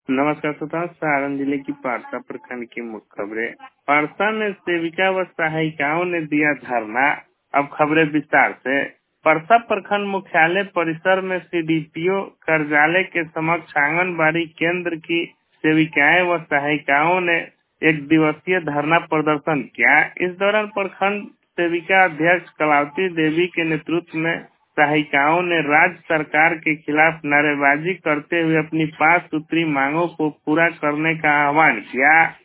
नमस्कार श्रोताओं, सारण जिले की पारसा प्रखंड की मुख्य खबरें। पारसा में सेविका व सहायिकाओं ने दिया धरना। अब खबरें विस्तार से। परसा प्रखंड मुख्यालय परिसर में सीडीपीओ कार्यालय के समक्ष आंगनबाड़ी केंद्र की सेविकाएं व सहायिकाओं ने एक दिवसीय धरना प्रदर्शन किया। इस दौरान प्रखंड सेविका अध्यक्ष कलावती देवी के नेतृत्व में सहायिकाओं ने राज्य सरकार के खिलाफ नारेबाजी करते हुए अपनी 5 सूत्री मांगों को पूरा करने का आह्वान किया।